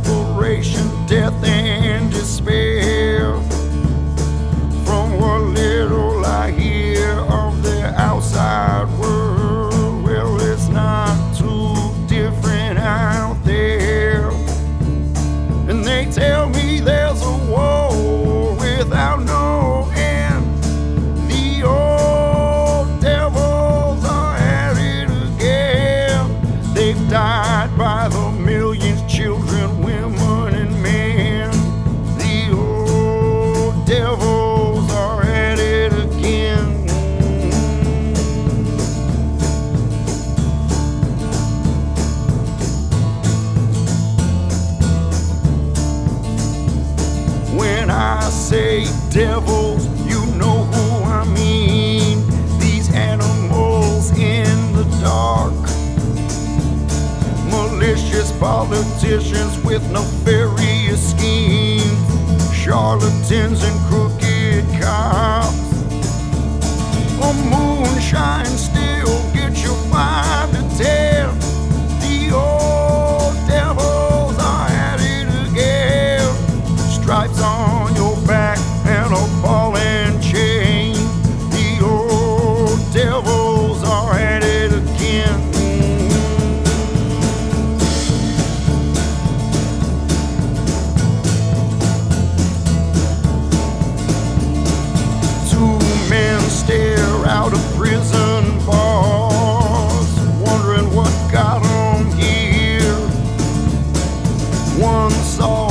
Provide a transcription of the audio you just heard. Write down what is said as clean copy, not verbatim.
desperation, death and despair. From what little I hear of the outside world, well, it's not too different out there. And they tell me there's a war without no end. The old devils are at it again. They've died by the millions, children, women, and men. The old devils are at it again. When I say devils, you know who I mean. These animals in the dark, malicious politicians with nefarious schemes, charlatans and crooked cops. A moonshine still gets you 5 to 10. The old devils are at it again. Stripes on your back and a ball and chain. The old devils are at it again. Two men stare out of prison bars, wondering what got 'em here. One saw